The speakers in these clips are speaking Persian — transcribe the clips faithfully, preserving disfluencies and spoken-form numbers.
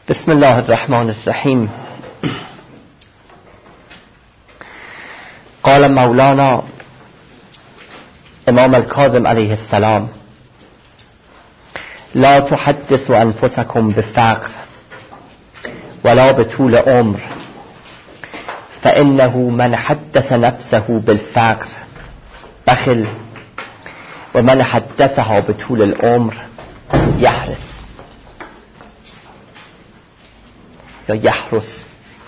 بسم الله الرحمن الرحیم. قال مولانا امام الکاظم علیه السلام: لا تحدثوا انفسكم بفقر ولا بطول عمر فانه من حدث نفسه بالفقر بخل و من حدثها بطول العمر یحرس یا یحرس.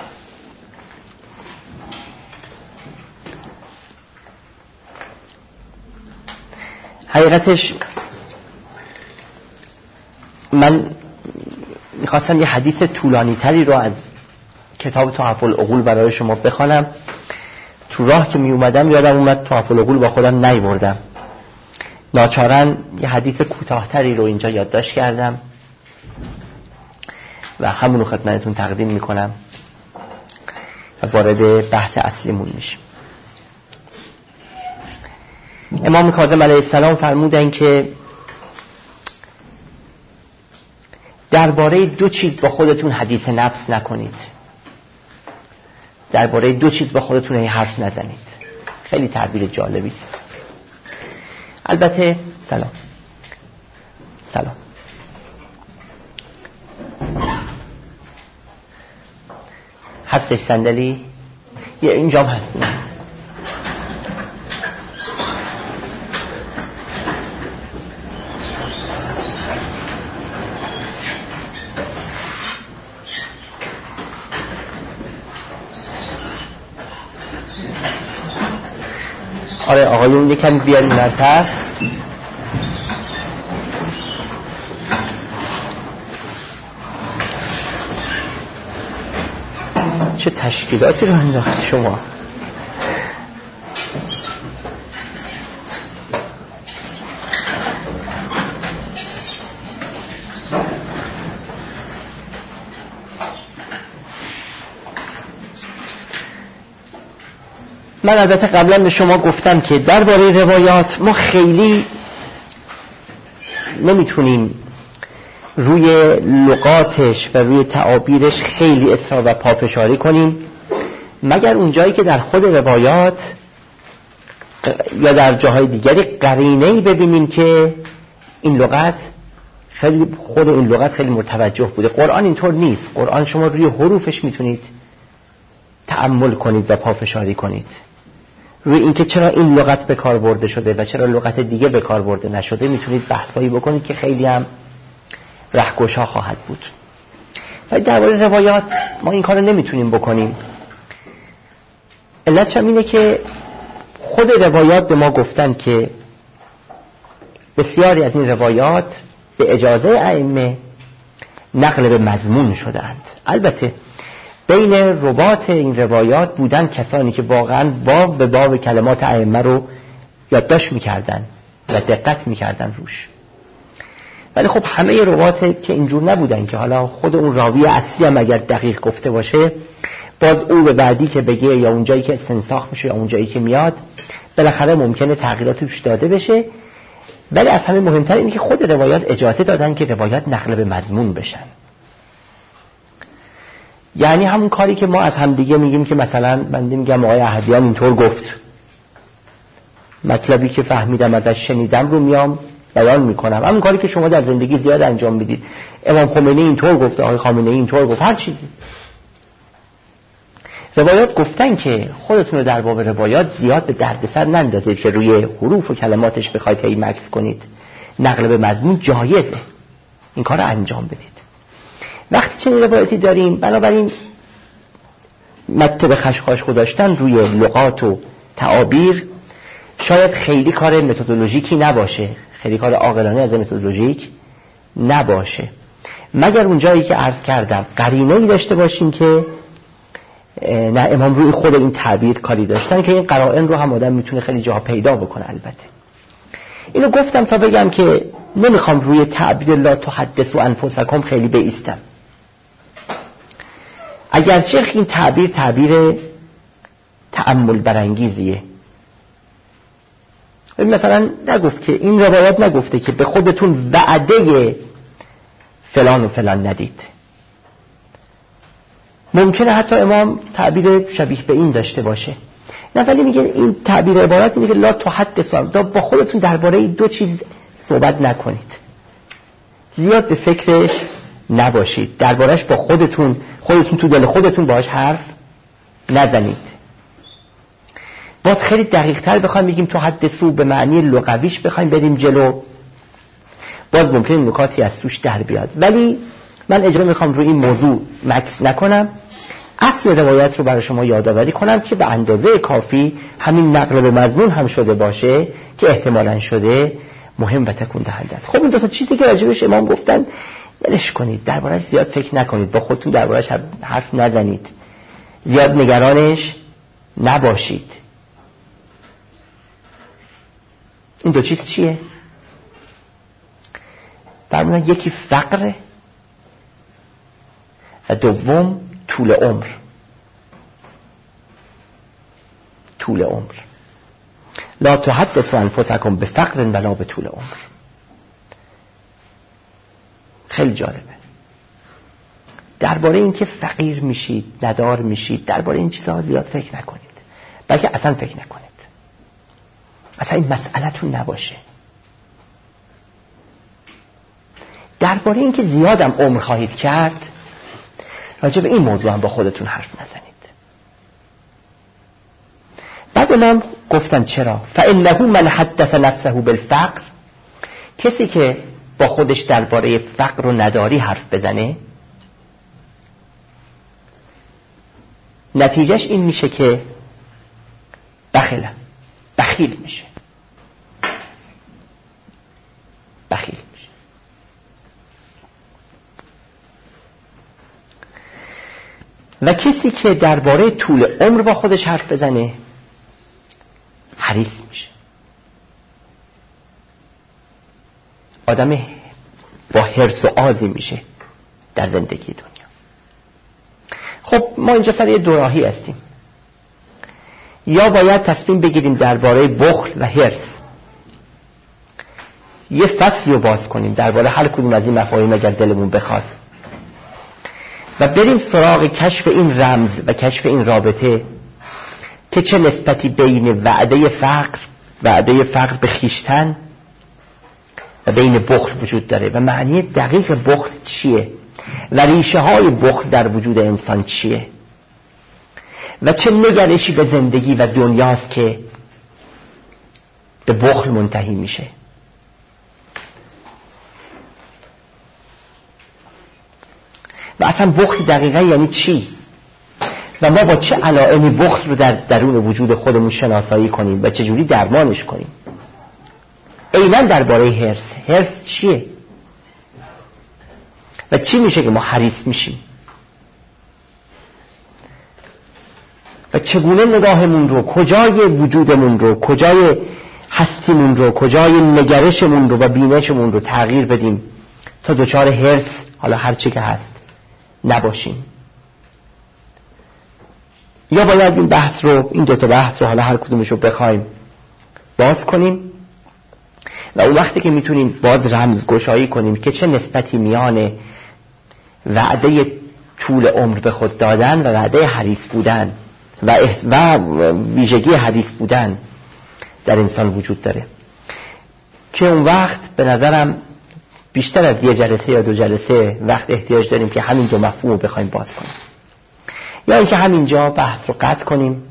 حقیقتش من میخواستم یه حدیث طولانی تری رو از کتاب تحف العقول برای شما بخوانم. تو راه که می اومدم یادم اومد تحف العقول با خودم نیاوردم، ناچارن یه حدیث کوتاه‌تری رو اینجا یادداشت کردم و همونو خدمتتون تقدیم میکنم و وارد بحث اصلیمون میشیم. امام کاظم علیه السلام فرمودن که درباره دو چیز با خودتون حدیث نفس نکنید، درباره دو چیز با خودتون این حرف نزنید. خیلی تعبیر جالبی است. البته سلام سلام هستش صندلی؟ یه اینجا هست. آره آقایون یکم بیاریم نرتر. چه تشکیلاتی رو انداخت شما؟ من البته قبلا به شما گفتم که درباره روایات ما خیلی نمیتونیم روی لغاتش و روی تعابیرش خیلی اصرار و پافشاری کنیم، مگر اونجایی که در خود روایات یا در جاهای دیگری قرینه‌ای ببینیم که این لغت خیلی خود این لغت خیلی متوجه بوده. قرآن اینطور نیست. قرآن شما روی حروفش میتونید تأمل کنید و پافشاری کنید، روی اینکه چرا این لغت به کار برده شده و چرا لغت دیگه به کار برده نشده میتونید بحثایی بکنید که خیلی هم رهگشا خواهد بود. ولی درباره روایات ما این کارو نمیتونیم بکنیم. علتش هم اینه که خود روایات به ما گفتن که بسیاری از این روایات به اجازه ائمه نقل به مضمون شدند. البته بین رباط این روایات بودن کسانی که واقعا باب به باب کلمات ائمه رو یادداشت میکردن و دقت میکردن روش. ولی خب همه رباط که اینجور نبودن که حالا خود اون راوی اصلی هم اگر دقیق گفته باشه باز او به بعدی که بگه یا اونجایی که استنساخ میشه یا اونجایی که میاد بالاخره ممکنه تغییراتی توش داده بشه. ولی از همه مهمتر اینه که خود روایات اجازه دادن که روایات نقل به مضمون بشن. یعنی همون کاری که ما از هم دیگه میگیم که مثلا من میگم آقای احدیان اینطور گفت، مطلبی که فهمیدم ازش شنیدم رو میام بیان میکنم. همون کاری که شما در زندگی زیاد انجام میدید. امام خمینی اینطور گفت، آقای خامنه‌ای اینطور گفت، هر چیزی. روایات گفتن که خودتون رو در باب روایات زیاد به دردسر نندازید که روی حروف و کلماتش بخواید هی مکث کنید. نقل به مضمون جایزه، این کار رو انجام بدید. وقتی چنین روایتی داریم بنابراین مطلب خشخاش گذاشتن روی لغات و تعابیر شاید خیلی کار متدولوژیکی نباشه، خیلی کار عاقلانه از متدولوژیک نباشه، مگر اونجایی که عرض کردم قرینه‌ای داشته باشیم که نه امام روی خود این تعبیر کاری داشتن که این قرائن رو هم آدم میتونه خیلی جاها پیدا بکنه. البته اینو گفتم تا بگم که نمیخوام روی تعبیر لا تحدثوا انفسکم خیلی بایستم، اگرچه این تعبیر تعبیر تأمل برانگیزیه. مثلا نگفت که این روایات نگفته که به خودتون وعده فلان و فلان ندید، ممکنه حتی امام تعبیر شبیه به این داشته باشه، نه ولی میگه این تعبیر عبارت اینه که لا تحدثوا، با خودتون درباره دو چیز صحبت نکنید، زیاد به فکرش نباشید، دربارش با خودتون خودتون تو دل خودتون باهاش حرف نزنید. باز خیلی دقیق تر بخوایم بگیم تحدثوا به معنی لغویش بخوایم بریم جلو، باز ممکنه نکاتی از توش در بیاد، ولی من اجازه میخوام روی این موضوع مکث نکنم، اصل روایت رو برای شما یادآوری کنم که به اندازه کافی همین نقل به مضمون هم شده باشه که احتمالاً شده مهم و تکون دهنده است. خب این دو تا چیزی که راجبش امام گفتن ولش کنید، دربارش زیاد فکر نکنید، با خودتون دربارش حرف نزنید، زیاد نگرانش نباشید. این دو چیز چیه؟ برمونن یکی فقر و دوم طول عمر. طول عمر. لا تحدثوا انفسکم بفقر ولا به طول عمر. خیلی جالبه. درباره این که فقیر میشید، ندار میشید، درباره این چیزها زیاد فکر نکنید، بلکه اصلا فکر نکنید، اصلا این مسئله‌تون نباشه. درباره این که زیادم عمر خواهید کرد، راجع به این موضوع هم با خودتون حرف نزنید. بعد من گفتم چرا؟ فإنه من حدث نفسه بالفقر، کسی که با خودش درباره فقر و نداری حرف بزنه، نتیجهش این میشه که بخیل بخیل میشه بخیل میشه و کسی که درباره طول عمر با خودش حرف بزنه حریص میشه، آدم با حرص و آزی میشه در زندگی دنیا. خب ما اینجا سر یه دوراهی هستیم، یا باید تصمیم بگیریم درباره بخل و حرص یه فصلی رو باز کنیم درباره هر کدوم از این مفاهیم اگر دلمون بخواد و بریم سراغ کشف این رمز و کشف این رابطه که چه نسبتی بین وعده فقر وعده فقر به خیشتن و بین بخل وجود داره و معنی دقیق بخل چیه و ریشه های بخل در وجود انسان چیه و چه نگرشی به زندگی و دنیاست که به بخل منتهی میشه. و اصلا بخل دقیقا یعنی چی و ما با چه علائمی بخل رو در درون وجود خودمون شناسایی کنیم و چجوری درمانش کنیم. عیناً درباره حرص. حرص چیه و چی میشه که ما حریص میشیم و چگونه نگاهمون رو، کجای وجودمون رو، کجای هستیمون رو، کجای نگرشمون رو و بینشمون رو تغییر بدیم تا دچار حرص، حالا هر چی که هست، نباشیم. یا باید این بحث رو، این دوتا بحث رو، حالا هر کدومش رو بخوایم باز کنیم و اون وقتی که میتونیم باز رمزگشایی کنیم که چه نسبتی میان وعده طول عمر به خود دادن و وعده حریص بودن و و ویژگی حریص بودن در انسان وجود داره، که اون وقت به نظرم بیشتر از یه جلسه یا دو جلسه وقت احتیاج داریم که همین دو مفهوم رو بخوایم باز کنیم، یا اینکه همینجا بحث رو قطع کنیم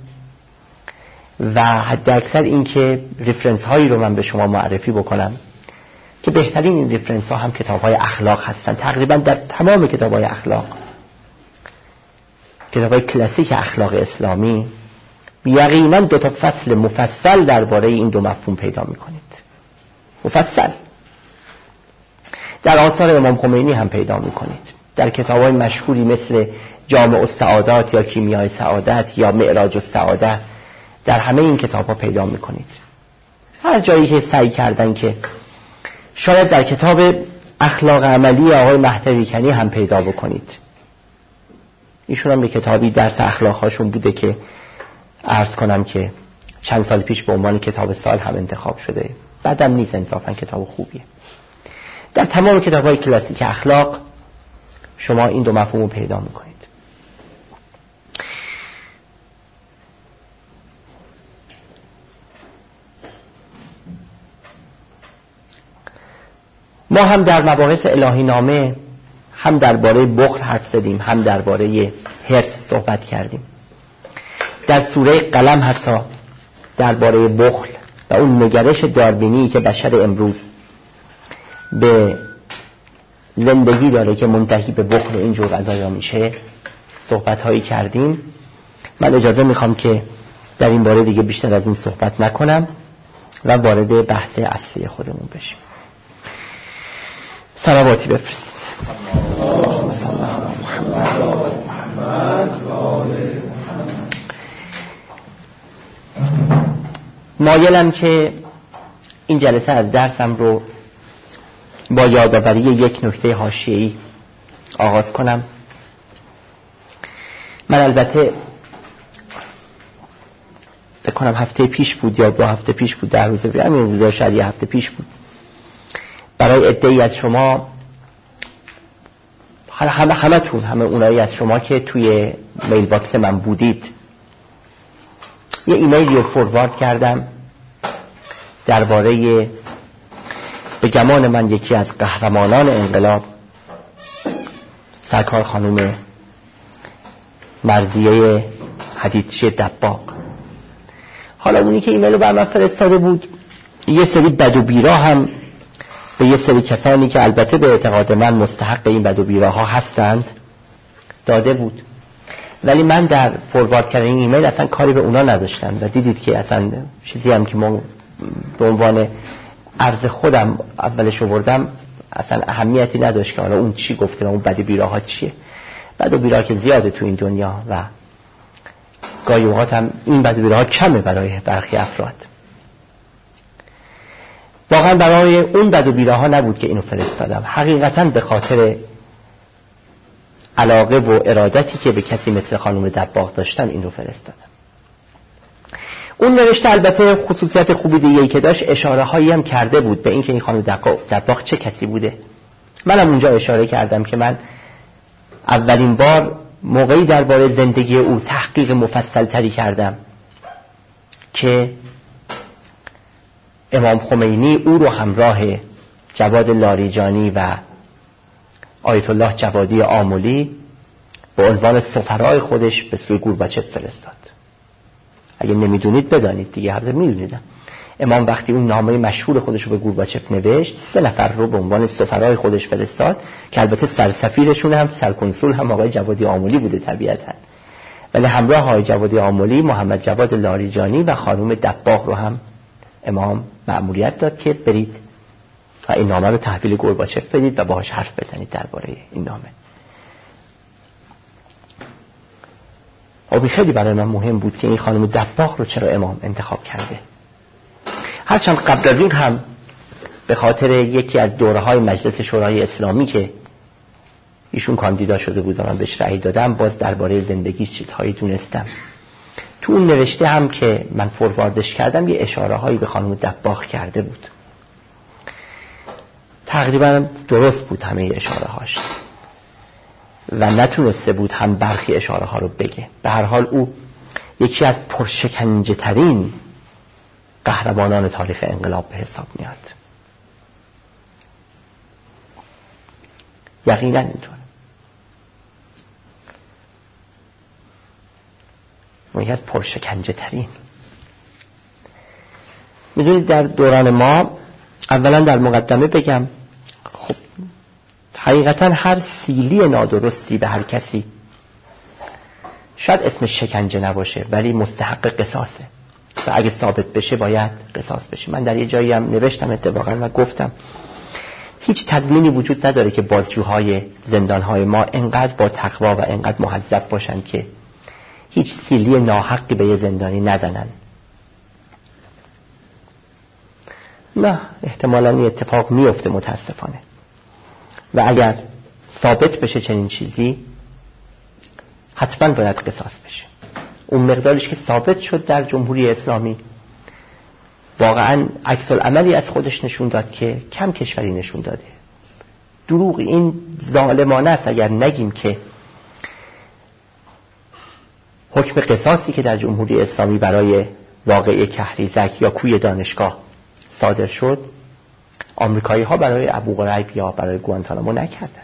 و حد اکثر این که ریفرنس هایی رو من به شما معرفی بکنم که بهترین این ریفرنس ها هم کتاب های اخلاق هستن. تقریبا در تمام کتاب های اخلاق، کتاب های کلاسیک اخلاق اسلامی، یقینا دو تا فصل مفصل درباره این دو مفهوم پیدا میکنید. مفصل در آثار امام خمینی هم پیدا میکنید، در کتاب های مشهوری مثل جامع السعادات یا کیمیای سعادت یا معراج السعاده، در همه این کتاب ها پیدا میکنید. هر جایی که سعی کردن که شاید در کتاب اخلاق عملی آقای مهدوی کنی هم پیدا بکنید. ایشون هم به کتابی درس اخلاق هاشون بوده که عرض کنم که چند سال پیش به عنوان کتاب سال هم انتخاب شده، بعدم نیست، انصافا کتاب خوبیه. در تمام کتاب های کلاسیک اخلاق شما این دو مفهوم رو پیدا میکنید. ما هم در مباحث الهی نامه هم درباره بخل حرف زدیم، هم درباره حرص صحبت کردیم. در سوره قلم حتی درباره بخل و اون نگرش داروینی که بشر امروز به زندگی داره که منتهی به بخل و اینجور قضایا میشه صحبت هایی کردیم. من اجازه میخوام که در این باره دیگه بیشتر از این صحبت نکنم و وارد بحث اصلی خودمون بشیم. صلواتی بفرستید. مایلم که این جلسه از درسم رو با یادآوری یک نکته حاشیه‌ای آغاز کنم. من البته فکر کنم هفته پیش بود یا دو هفته پیش بود، در روز همین روزا شاید یه هفته پیش بود، برای عده‌ای از شما، همه همه تون همه اونایی از شما که توی میل باکس من بودید، یه ایمیلی رو فوروارد کردم درباره به گمان من یکی از قهرمانان انقلاب، سرکار خانم مرضیه حدیدچی دباغ. حالا اونی که ایمیل رو بر من فرستاده بود یه سری بد و بیرا هم به یه سری کسانی که البته به اعتقاد من مستحق این بد و بیراها هستند داده بود، ولی من در فوروارد کردن این ایمیل اصلا کاری به اونا نداشتم و دیدید که اصلا چیزی هم که ما به عنوان عرض خودم اولش آوردم اصلا اهمیتی نداشت که حالا اون چی گفته و اون بد و بیراها چیه. بد و بیرا که زیاده تو این دنیا و گاهی اوقات هم این بد و بیراها کمه برای برخی افراد. واقعا برای اون بد و بیراها نبود که اینو فرستادم، حقیقتا به خاطر علاقه و ارادتی که به کسی مثل خانم دباغ داشتم این رو فرستادم. اون نوشته البته خصوصیت خوبی دیگه‌ای که داشت، اشاره هایی هم کرده بود به این که این خانم دباغ چه کسی بوده. منم اونجا اشاره کردم که من اولین بار موقعی درباره زندگی او تحقیق مفصل تری کردم که امام خمینی او رو همراه جواد لاریجانی و آیت الله جوادی آملی به عنوان سفرای خودش به سوی گورباچف فرستاد. اگه نمیدونید بدانید دیگه، حتما میدونید. امام وقتی اون نامه مشهور خودش رو به گورباچف نوشت، سه نفر رو به عنوان سفرای خودش فرستاد که البته سرسفیرشون هم سرکنسول هم آقای جوادی آملی بوده طبیعتاً، ولی همراه آقای جوادی آملی محمد جواد لاریجانی و خانم دباغ رو هم امام مأموریت داد که برید و این نامه رو تحویل گورباچف بدید و باهاش حرف بزنید درباره این نامه. خب خیلی برای من مهم بود که این خانم دباغ رو چرا امام انتخاب کرده. هرچند قبل از این هم به خاطر یکی از دوره‌های مجلس شورای اسلامی که ایشون کاندیدا شده بود و من بهش رأی دادم، باز درباره زندگیش چیزهایی دونستم. تو اون نوشته هم که من فورواردش کردم یه اشاره هایی به خانم دباغ کرده بود. تقریبا درست بود همه اشاره هاش و نتونسته بود هم برخی اشاره ها رو بگه. به هر حال او یکی از پرشکنجه ترین قهرمانان تاریخ انقلاب به حساب میاد. یقینا اینطور. یکی از پرشکنجه ترین. میدونید در دوران ما، اولا در مقدمه بگم، خب حقیقتا هر سیلی نادرستی به هر کسی شاید اسمش شکنجه نباشه ولی مستحق قصاصه و اگه ثابت بشه باید قصاص بشه. من در یه جایی هم نوشتم اتفاقا و گفتم هیچ تضمینی وجود نداره که بازجوهای زندانهای ما انقدر با تقوا و انقدر مهذب باشن که هیچ سیلی ناحقی به یه زندانی نزنن. نه، احتمالاً این اتفاق میفته متاسفانه و اگر ثابت بشه چنین چیزی حتما باید قصاص بشه. اون مقدارش که ثابت شد در جمهوری اسلامی واقعاً عکس العملی از خودش نشون داد که کم کشوری نشون داده. دروغ این ظالمانه است اگر نگیم که حکم قصاصی که در جمهوری اسلامی برای واقعه کهریزک یا کوی دانشگاه صادر شد آمریکایی ها برای ابو غریب یا برای گوانتانامو نکردن.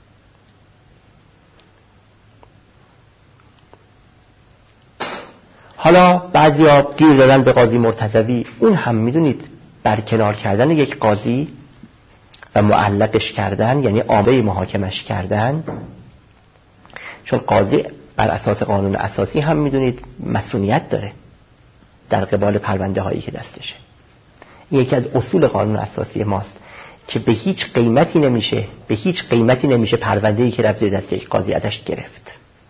حالا بعضیا گیر دادن به قاضی مرتضوی. اون هم میدونید برکنار کردن یک قاضی و معلقش کردن یعنی عامه محاکمش کردن، چون قاضی بر اساس قانون اساسی هم میدونید مسئولیت داره در قبال پرونده هایی که دستشه. این یکی از اصول قانون اساسی ماست که به هیچ قیمتی نمیشه به هیچ قیمتی نمیشه پرونده‌ای که رفت زیر دست یک قاضی ازش گرفت.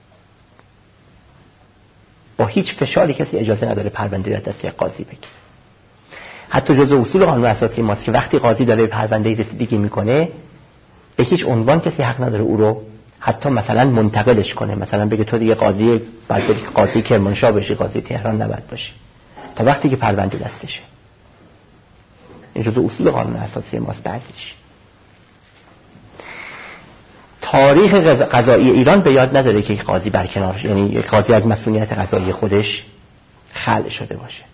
با هیچ فشاری کسی اجازه نداره پرونده رو دست یک قاضی بگیره. حتی جزء اصول قانون اساسی ماست که وقتی قاضی داره پرونده رسیدگی میکنه به هیچ عنوان کسی حق نداره او رو حتی مثلا منتقلش کنه، مثلا بگه تو دیگه قاضی بعد بگی قاضی کرمانشاه بشی، قاضی تهران نباید باشی تا وقتی که پرونده دستشه. این جزء اصول قانون اساسی ماست. بعضیش تاریخ قضایی ایران به یاد نداره که یک قاضی برکنار یعنی یک قاضی از مسئولیت قضایی خودش خلع شده باشه.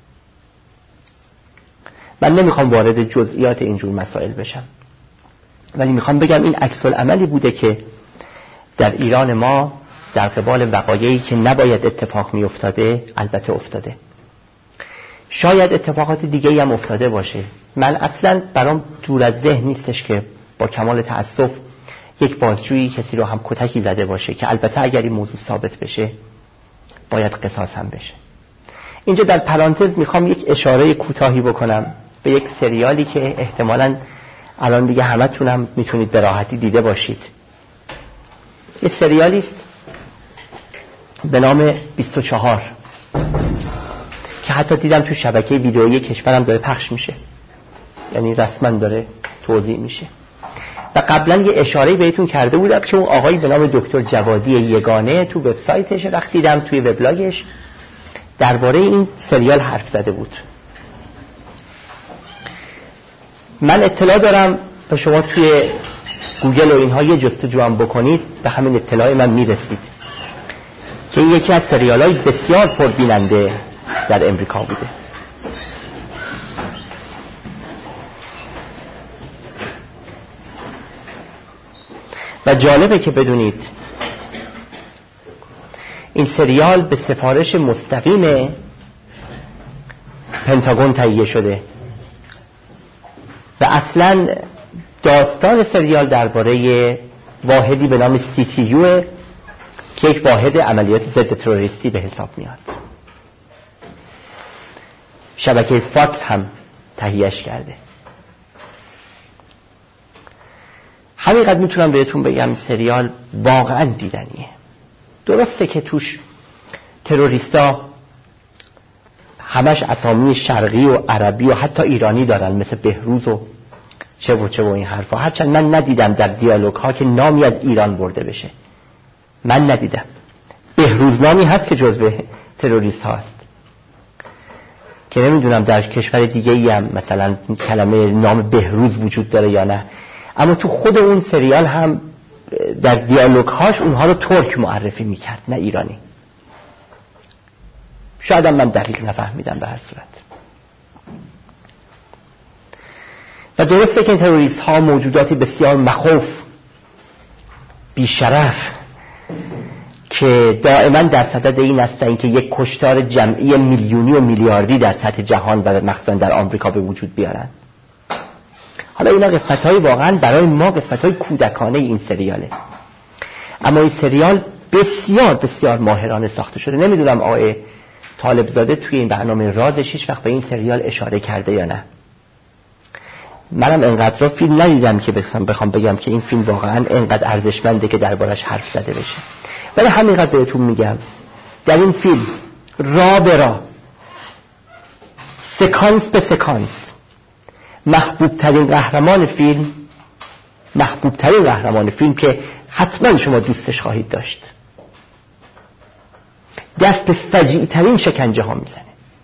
من نمیخوام وارد جزئیات اینجور مسائل بشم، ولی میخوام بگم این عکس العملی بوده که در ایران ما در قبال وقایعی که نباید اتفاق میافتاده البته افتاده. شاید اتفاقات دیگه‌ای هم افتاده باشه. من اصلا برام دور از ذهن نیستش که با کمال تأسف یک بازجویی کسی رو هم کتکی زده باشه که البته اگر این موضوع ثابت بشه باید قصاص هم بشه. اینجا در پرانتز میخوام یک اشاره کوتاهی بکنم به یک سریالی که احتمالاً الان دیگه همتون هم میتونید به راحتی دیده باشید. یه سریالی است به نام بیست و چهار که حتی دیدم تو شبکه ویدئویی کشورم داره پخش میشه، یعنی رسما داره توزیع میشه. و قبلا یه اشاره بهتون کرده بودم که اون آقایی به نام دکتر جوادی یگانه تو وبسایتش وقتی دیدم توی وبلاگش درباره این سریال حرف زده بود. من اطلاع دارم و شما توی گوگل و اینها یه جستجو هم بکنید به همین اطلاع من میرسید که یکی از سریال‌های بسیار پربیننده در امریکا بوده. و جالبه که بدونید این سریال به سفارش مستقیم پنتاگون تهیه شده و اصلا داستان سریال درباره واحدی به نام سی تی یو که یک واحد عملیات ضد تروریستی به حساب میاد. شبکه فاکس هم تهیهش کرده. همینقدر میتونم بهتون بگم سریال واقعا دیدنیه. درسته که توش تروریستا همش اسامی شرقی و عربی و حتی ایرانی دارن مثل بهروز و چه و چه و این حرفا، هرچند من ندیدم در دیالوگ ها که نامی از ایران برده بشه. من ندیدم. بهروز نامی هست که جزو تروریست هاست که نمیدونم در کشور دیگه ای هم مثلا کلمه نام بهروز وجود داره یا نه، اما تو خود اون سریال هم در دیالوگ هاش اونها رو ترک معرفی میکرد نه ایرانی. شاید هم من دقیق نفهمیدم به هر صورت. و درسته که تروریست ها موجوداتی بسیار مخوف بیشرف که دائما در صدد این هستند که یک کشتار جمعی میلیونی و میلیاردی در سطح جهان و مخصوصا در آمریکا به وجود بیارن. حالا اینا قسمت‌های واقعا برای ما قسمت‌های کودکانه این سریاله، اما این سریال بسیار بسیار ماهرانه ساخته شده. نمیدونم آقای طالب زاده توی این برنامه رازش هیچ وقت به این سریال اشاره کرده یا نه. منم انقدر فیلم ندیدم که بخوام بخوام بگم که این فیلم واقعا انقدر ارزشمنده که دربارش حرف زده بشه، ولی همینقدر بهتون میگم در این فیلم را به را سکانس به سکانس محبوب ترین قهرمان فیلم محبوب ترین قهرمان فیلم که حتما شما دوستش خواهید داشت دست به فجیع ترین شکنجه ها میزنه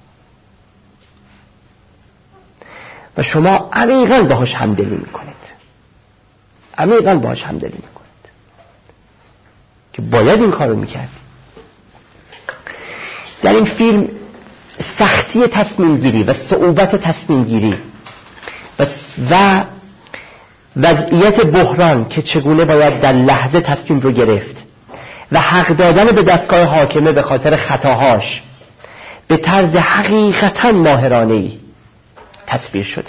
و شما عمیقاً باهاش همدلی میکنید عمیقاً باهاش همدلی میکنید که باید این کارو میکرد. در این فیلم سختی تصمیم گیری و صعوبت تصمیم گیری و وضعیت بحران که چگونه باید در لحظه تصمیم رو گرفت و حق دادن به دستگاه حاکمه به خاطر خطاهاش به طرز حقیقتا ماهرانه‌ای تصویر شده.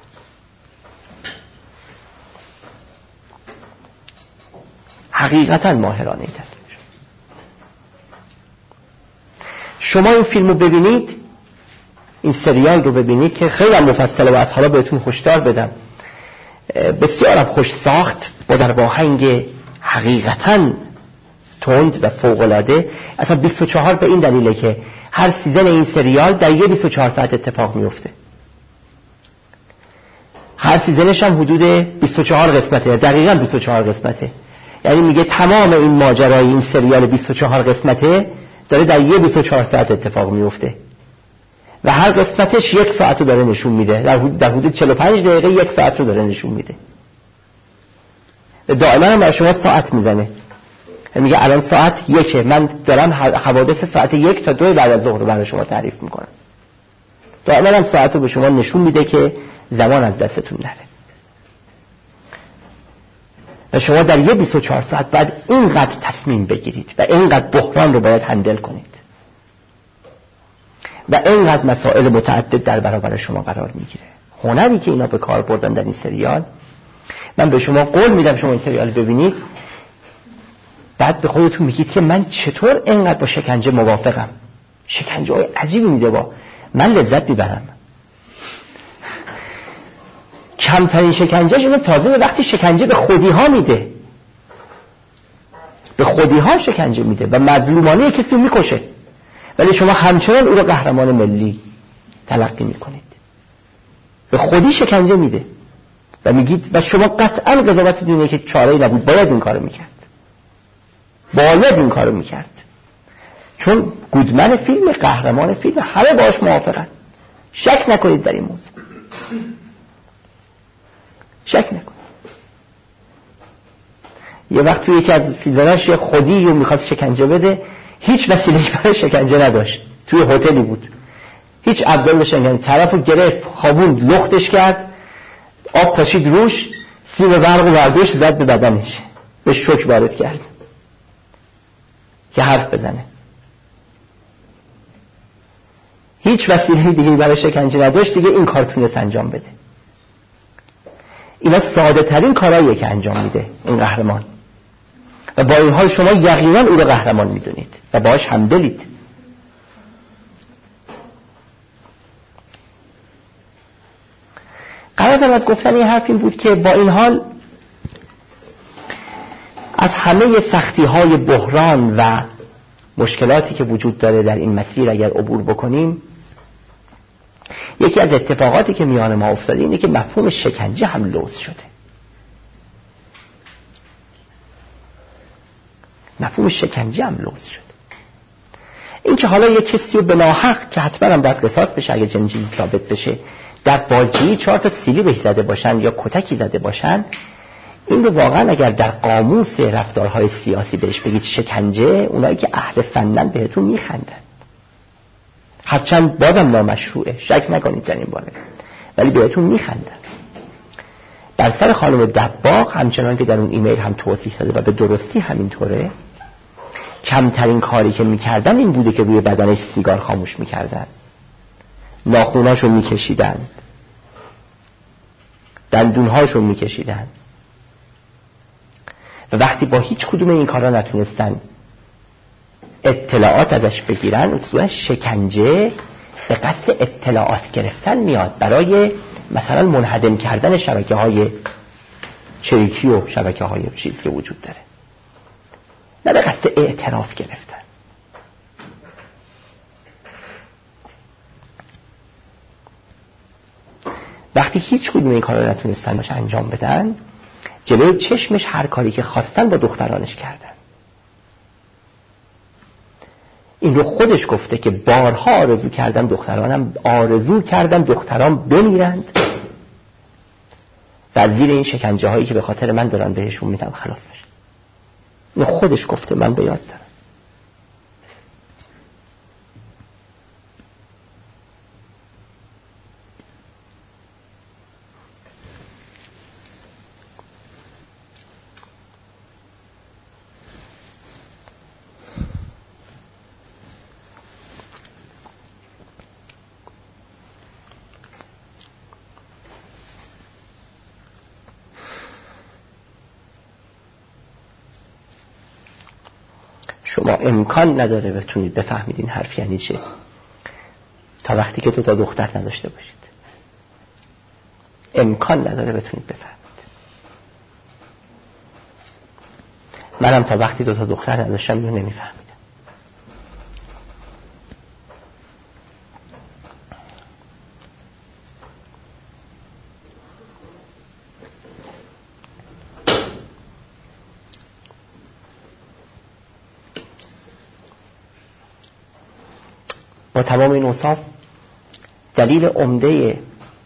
حقیقتا ماهرانه‌ای تصویر شده. شما این فیلم رو ببینید، این سریال رو ببینید که خیلی مفصله و از حالا بهتون هشدار بدم، بسیار خوش ساخت با در آهنگ حقیقتا تند و فوق‌العاده. اصلا بیست و چهار به این دلیله که هر سیزن این سریال در یه بیست و چهار ساعت اتفاق میفته. هر سیزنش هم حدود بیست و چهار قسمته، دقیقاً بیست و چهار قسمته. یعنی میگه تمام این ماجرای این سریال بیست و چهار قسمته داره در یه بیست و چهار ساعت اتفاق میفته و هر قسمتش یک ساعت رو داره نشون میده. در حدود در حدود چهل و پنج دقیقه یک ساعت رو داره نشون میده. دائما هم برای شما ساعت میزنه، میگه الان ساعت یکه، من دارم حوادث ساعت یک تا دو بعد از ظهر رو برای شما تعریف میکنم. دائما هم ساعت رو به شما نشون میده که زمان از دستتون نره. و شما در یه بیست و چهار ساعت بعد اینقدر تصمیم بگیرید و اینقدر بحران رو باید هندل کنید و اینقدر مسائل متعدد در برابر شما قرار میگیره. هنری که اینا به کار بردن در این سریال، من به شما قول میدم شما این سریال ببینید، بعد به خودتون میگید که من چطور اینقدر با شکنجه موافقم. شکنجه های عجیبی میده، با من لذت میبرم. کمترین شکنجه شما تازه به وقتی شکنجه به خودی ها میده، به خودی ها شکنجه میده و مظلومانه کسی رو میکشه، ولی شما همچنان او رو قهرمان ملی تلقی میکنید. به خودی شکنجه میده و میگید و شما قطعا قضاوت دونه که چاره‌ای نبود، باید این کارو میکرد، باید این کارو میکرد. چون گودمن فیلم، قهرمان فیلم، همه باهاش موافقن. شک نکنید در این موضوع، شک نکنید. یه وقت توی یکی از سیزناش یه خودی رو میخواست شکنجه بده، هیچ وسیله‌ای برای شکنجه نداشت، توی هتلی بود، هیچ ابزاری به شکنجه، طرفو گرفت، خوابوند، لختش کرد، آب پاشید روش، سیم برق و برداشت زد به بدنش، به شوک وارد کرد که حرف بزنه. هیچ وسیله دیگه برای شکنجه نداشت، دیگه این کار تونست انجام بده. اینا ساده ترین کارهاییه که انجام میده این قهرمان و با این حال شما یقینا او رو قهرمان میدونید و باهاش همدلید. قرار از گفتن این حرف این بود که با این حال از همه سختی های بحران و مشکلاتی که وجود داره در این مسیر اگر عبور بکنیم، یکی از اتفاقاتی که میان ما افتاده اینه که مفهوم شکنجه هم لوث شده. مفهوم شکنجه هم لوث شده. این که حالا یک کسی رو به ناحق که حتما هم باید قصاص بشه اگه چنین چیزی ثابت بشه، در بالجی چهار تا سیلی بهش زده باشن یا کتکی زده باشن، این رو واقعا اگر در قاموس رفتارهای سیاسی بهش بگید شکنجه، اونایی که اهل فنن بهتون میخندن، هرچند بازم نامشروعه، شک نکنید در این باره، ولی بهتون میخندن. در سر خانم دباغ همچنان که در اون ایمیل هم توضیح داده و به درستی همینطوره، کمترین کاری که میکردن این بوده که روی بدنش سیگار خاموش میکردن، ناخوناشو میکشیدن، دندونهاشو میکشیدن و وقتی با هیچ کدوم این کارا نتونستن اطلاعات ازش بگیرن، اصولا شکنجه به قصد اطلاعات گرفتن میاد برای مثلا منهدم کردن شبکه های چریکی و شبکه های چیزی که وجود داره، نه به قصد اعتراف گرفتن. وقتی هیچ کدوم این کارا نتونستن باشه انجام بدن، جلوی چشمش هر کاری که خواستن با دخترانش کردن. این رو خودش گفته که بارها آرزو کردم دخترانم آرزو کردم دختران بمیرند و از زیر این شکنجه هایی که به خاطر من دارن بهشون میدم خلاص بشه. این خودش گفته، من به یاد دارم. شما امکان نداره بتونید بفهمید این حرف یعنی چه تا وقتی که دو تا دختر نداشته باشید. امکان نداره بتونید بفهمید. منم تا وقتی دو تا دختر نداشتم اینو نمیفهمیدم. با تمام این اوصاف دلیل عمده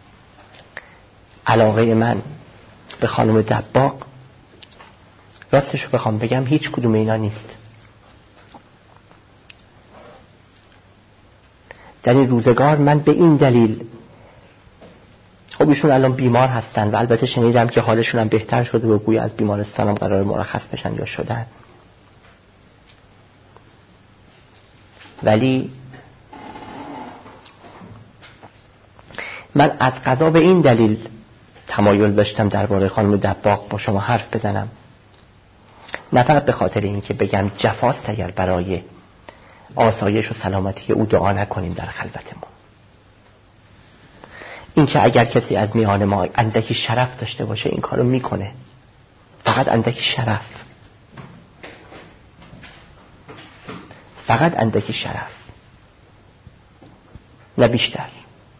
علاقه من به خانم دباغ راستش رو بخوام بگم هیچ کدوم اینا نیست. در این روزگار من به این دلیل، خب ایشون الان بیمار هستن و البته شنیدم که حالشون هم بهتر شده و گویا از بیمارستان هم قرار مرخص بشن یا شدن، ولی من از قضا به این دلیل تمایل داشتم درباره خانم دباغ با شما حرف بزنم، نه فقط به خاطر این که بگم جفاست اگر برای آسایش و سلامتی او دعا نکنیم در خلوتمون، این که اگر کسی از میان ما اندکی شرف داشته باشه این کارو میکنه، فقط اندکی شرف، فقط اندکی شرف، نه بیشتر.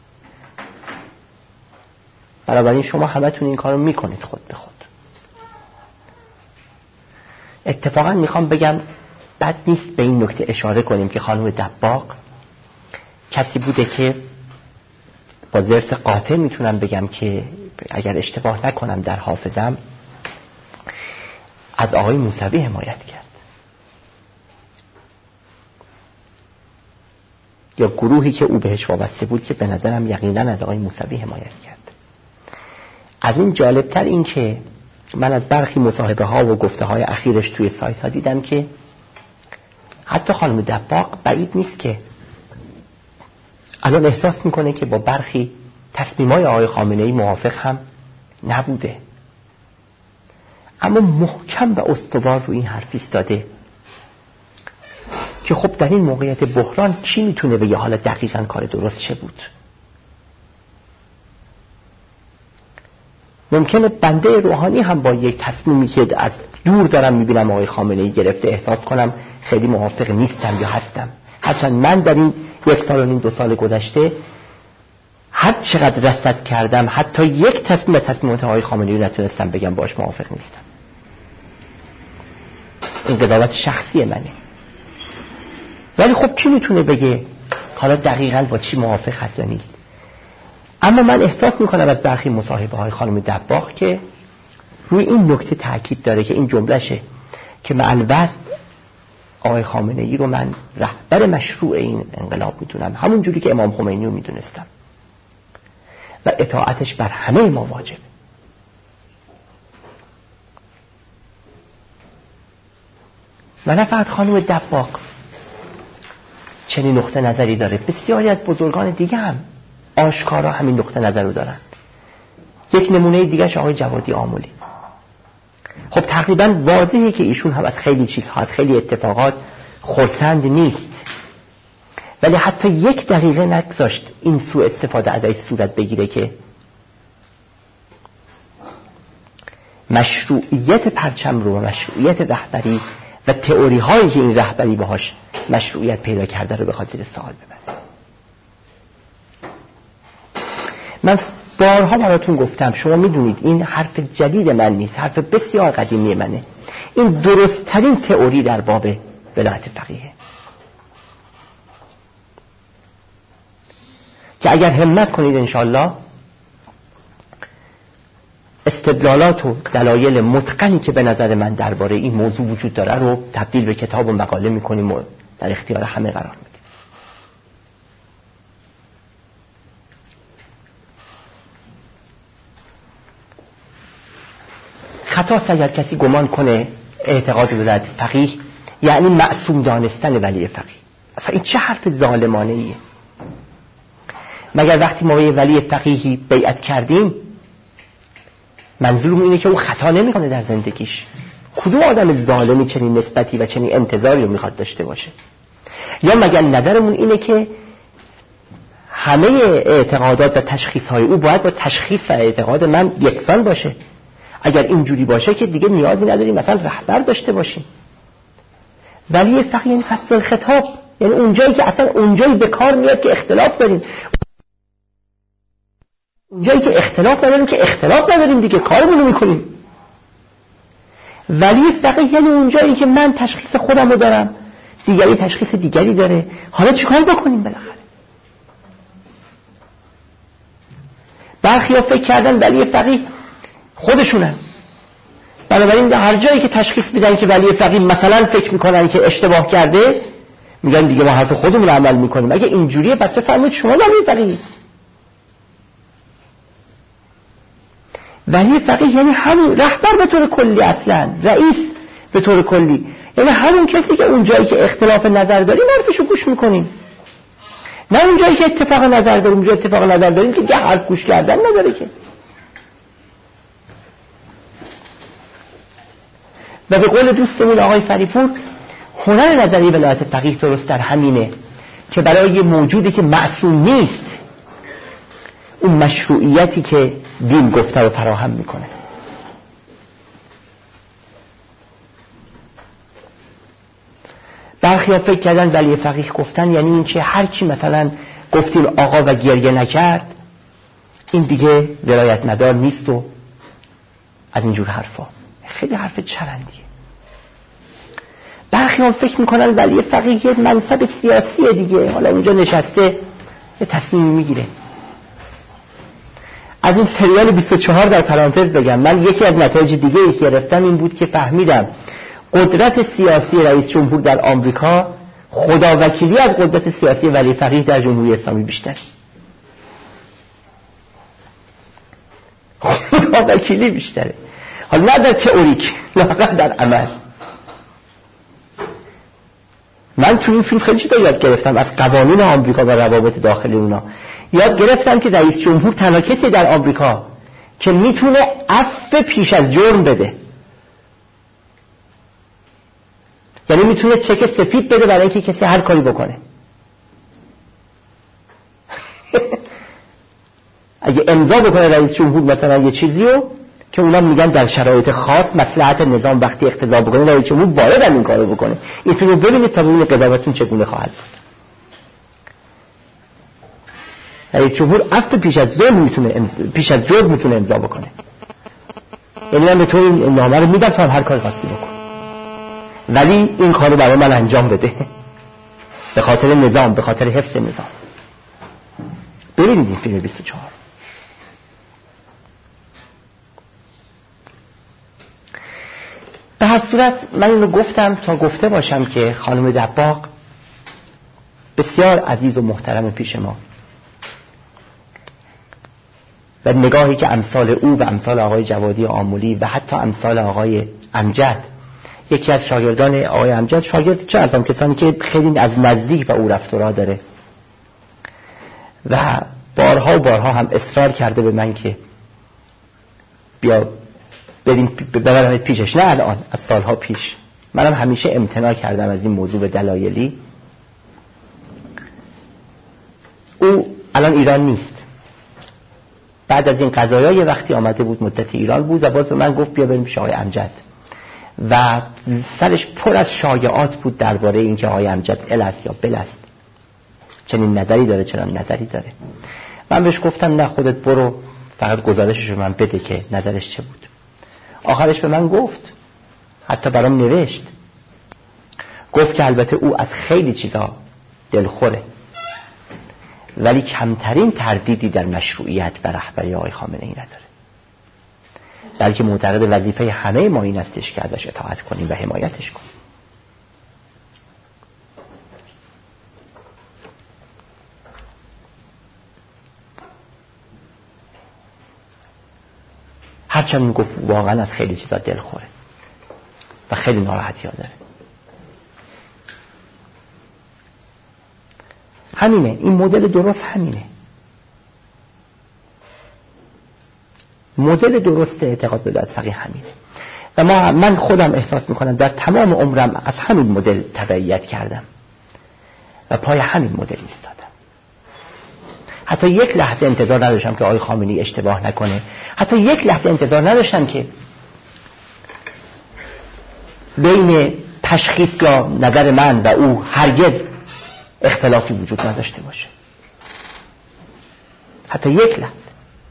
بنابراین شما همتون این کارو میکنید خود به خود. اتفاقا میخوام بگم بد نیست به این نکته اشاره کنیم که خانم دباغ کسی بوده که با ضرس قاطع میتونم بگم که اگر اشتباه نکنم در حافظم از آقای موسوی حمایت کرد یا گروهی که او بهش وابسته بود که به نظرم یقینا از آقای موسوی حمایت کرد. از این جالبتر این که من از برخی مصاحبه ها و گفته های اخیرش توی سایت ها دیدم که حتی خانم دباغ بعید نیست که الان احساس میکنه که با برخی تصمیمای آقای خامنه‌ای موافق هم نبوده، اما محکم و استوار رو این حرف ایستاده که خب در این موقعیت بحران کی میتونه بگه حالا دقیقاً کار درست چه بود. ممکنه بنده روحانی هم با یک تصمیمی که از دور دارم میبینم آقای خامنه‌ای گرفته احساس کنم خیلی موافق نیستم یا هستم. هرچند من در این یک سال و نیم دو سال گذشته هر چقدر رصد کردم حتی یک تصمیم از تصمیمات آقای خامنه‌ای نتونستم بگم باش موافق نیستم. این قضاوت شخصی منه. ولی خب کی میتونه بگه حالا دقیقاً با چی موافق هست یا نیست؟ اما من احساس میکنم از برخی مصاحبه های خانم دباغ که روی این نکته تاکید داره که این جملهشه که مع الوصف آقای خامنه‌ای رو من رهبر مشروع این انقلاب میدونم، همون جوری که امام خمینی رو میدونستم و اطاعتش بر همه ما واجبه. و نه فقط خانم دباغ چنین نقطه نظری داره، بسیاری از بزرگان دیگه هم آشکارا همین نقطه نظر رو دارن. یک نمونه دیگه آقای جوادی آملی. خب تقریبا واضحه که ایشون هم از خیلی چیزها، از خیلی اتفاقات خرسند نیست، ولی حتی یک دقیقه نگذاشت این سوء استفاده ازش صورت بگیره که مشروعیت پرچم رو و مشروعیت رهبری و تئوری هایی که این رهبری باهاش مشروعیت پیدا کرده رو بخواد زیر سوال ببره. من بارها براتون گفتم، شما میدونید این حرف جدید من نیست، حرف بسیار قدیمی منه. این درست ترین تئوری در باب ولایت فقیه که اگر همت کنید انشالله استدلالات و دلایل متقنی که به نظر من درباره این موضوع وجود داره رو تبدیل به کتاب و مقاله میکنیم و در اختیار همه قرار میدیم. خطاست اگر کسی گمان کنه اعتقاد ولایت فقیه یعنی معصوم دانستن ولی فقیه. اصلا این چه حرف ظالمانه ایه؟ مگر وقتی ما به ولی فقیهی بیعت کردیم منظورم اینه که او خطا نمیکنه در زندگیش؟ کدوم آدم ظالمی چنین نسبتی و چنین انتظاری رو میخواد داشته باشه؟ یا مگر نظرمون اینه که همه اعتقادات و تشخیص‌های او باید با تشخیص و اعتقاد من یکسان باشه؟ اگر اینجوری باشه که دیگه نیازی نداریم مثلا رهبر داشته باشیم. ولی فقط یعنی فصل الخطاب، یعنی اونجایی که اصلا اونجایی به کار میاد که اختلاف داریم، اونجایی که اختلاف نداریم که اختلاف نداریم دیگه کارمون رو میکنیم. ولی فقط یعنی اونجایی که من تشخیص خودم رو دارم، دیگری تشخیص دیگری داره، حالا چیکار بکنیم بالاخره؟ برخی فکر کردن ولی فقیه خودشونن، بنابراین هر جایی که تشخیص میدن که ولی فقیه مثلا فکر میکنن که اشتباه کرده، میگن دیگه ما حرف خودمون عمل میکنیم. اگه اینجوریه پس بفرمایید شما ولی فقیه. ولی فقیه یعنی همون رهبر به طور کلی، اصلا رئیس به طور کلی، یعنی همون کسی که اون جایی که اختلاف نظر داریم حرفشو گوش میکنیم، نه اون جایی که اتفاق نظر داریم. اونجا اتفاق نظر داریم که دیگه حرف گوش کردن نداره که. و به قول دوستمون آقای فریپور، هنر نظری ولایت فقیه درست در همینه که برای موجودی که معصوم نیست اون مشروعیتی که دین گفته رو فراهم میکنه. برخی ها فکر کردن ولی فقیه گفتن یعنی این که هر کی مثلا گفتیم آقا و گریه نکرد این دیگه ولایت مدار نیست و از اینجور حرفا. خیلی حرف چرندیه. برخی ها فکر میکنن ولی فقیه یه منصب سیاسیه دیگه، حالا اونجا نشسته یه تصمیمی میگیره. از این سریال بیست و چهار در پرانتز بگم، من یکی از نتایج دیگه ای که گرفتم این بود که فهمیدم قدرت سیاسی رئیس جمهور در آمریکا خداوکیلی از قدرت سیاسی ولی فقیه در جمهوری اسلامی بیشتر. خداوکیلی بیشتره، حالا نه در تئوریک، نه در عمل. من تو این فیلم خیلی چیزا یاد گرفتم از قوانین آمریکا و روابط داخلی اونا. یاد گرفتم که رئیس جمهور تنها کسی در آمریکا که میتونه عفو پیش از جرم بده، یعنی میتونه چک سفید بده برای اینکه کسی هر کاری بکنه. اگه امضا بکنه رئیس جمهور مثلا یه چیزیو که اونا میگن در شرایط خاص مصلحت نظام وقتی اقتضا بکنه رئیس جمهور باید این کارو بکنه. این فیلمو ببینید تا ببینید قضاوتتون چگونه خواهد بود. رئیس جمهور عفو پیش از ظلم میتونه امضا پیش از جرم میتونه امضا بکنه. یعنی من به تو این نامه رو میدم تا هر کاری خواستی بکن، ولی این کارو برای من انجام بده به خاطر نظام، به خاطر حفظ نظام. ببینید این فیلم بیست و چهار. به هر صورت من اینو گفتم تا گفته باشم که خانم دباغ بسیار عزیز و محترم پیش ما و نگاهی که امثال او و امثال آقای جوادی آملی و حتی امثال آقای امجد، یکی از شاگردان آقای امجد، شاگرد چه ارزم کسانی که خیلی از نزدیک به او رفت و راه داره و بارها و بارها هم اصرار کرده به من که بیا بریم ببرم پیشش، نه الان، از سالها پیش. منم همیشه امتناع کردم از این موضوع به دلایلی. او الان ایران نیست. بعد از این قضایا یه وقتی آمده بود، مدت ایران بود و باز به من گفت بیا بریم پیش آقای امجد و سرش پر از شایعات بود درباره اینکه آقای امجد ال است یا بل است، چنین نظری داره چنان نظری داره. من بهش گفتم نه خودت برو فقط گزارشش رو من بده که نظرش چه بود. آخرش به من گفت، حتی برام نوشت، گفت که البته او از خیلی چیزا دلخوره ولی کمترین تردیدی در مشروعیت و رهبری آقای خامنه ای نداره، بلکه معتقد وظیفه همه ما این استش که ازش اطاعت کنیم و حمایتش کنیم. هرچند میگفت واقعا از خیلی چیزا دلخوره و خیلی ناراحتی ها داره. همینه، این مدل درست همینه، مدل درست اعتقاد ولایت فقیه همینه. و ما من خودم احساس میکنم در تمام عمرم از همین مدل تبعیت کردم و پای همین مدل ایستادم. حتی یک لحظه انتظار نداشتم که آقای خامنه‌ای اشتباه نکنه. حتی یک لحظه انتظار نداشتم که بین تشخیص یا نظر من و او هرگز اختلافی وجود نداشته باشه. حتی یک لحظه.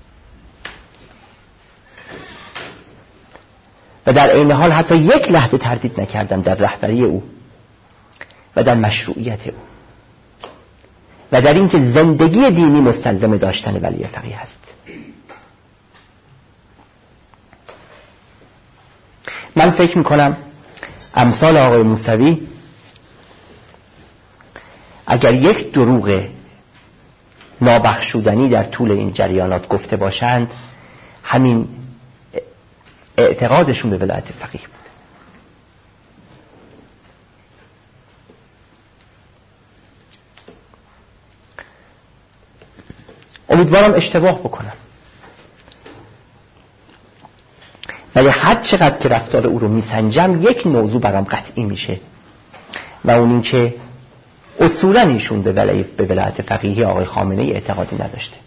و در عین حال حتی یک لحظه تردید نکردم در رهبری او و در مشروعیت او و در اینکه زندگی دینی مستلزم داشتن ولی فقیه هست. من فکر میکنم امثال آقای موسوی اگر یک دروغ نابخشودنی در طول این جریانات گفته باشند، همین اعتقادشون به ولایت فقیه بود. امیدوارم اشتباه بکنم، ولی هر چقدر که رفتار او رو میسنجم یک موضوع برام قطعی میشه و اون این که اصولا ایشون به ولایت به ولایت فقیهی آقای خامنه‌ای اعتقادی نداشته.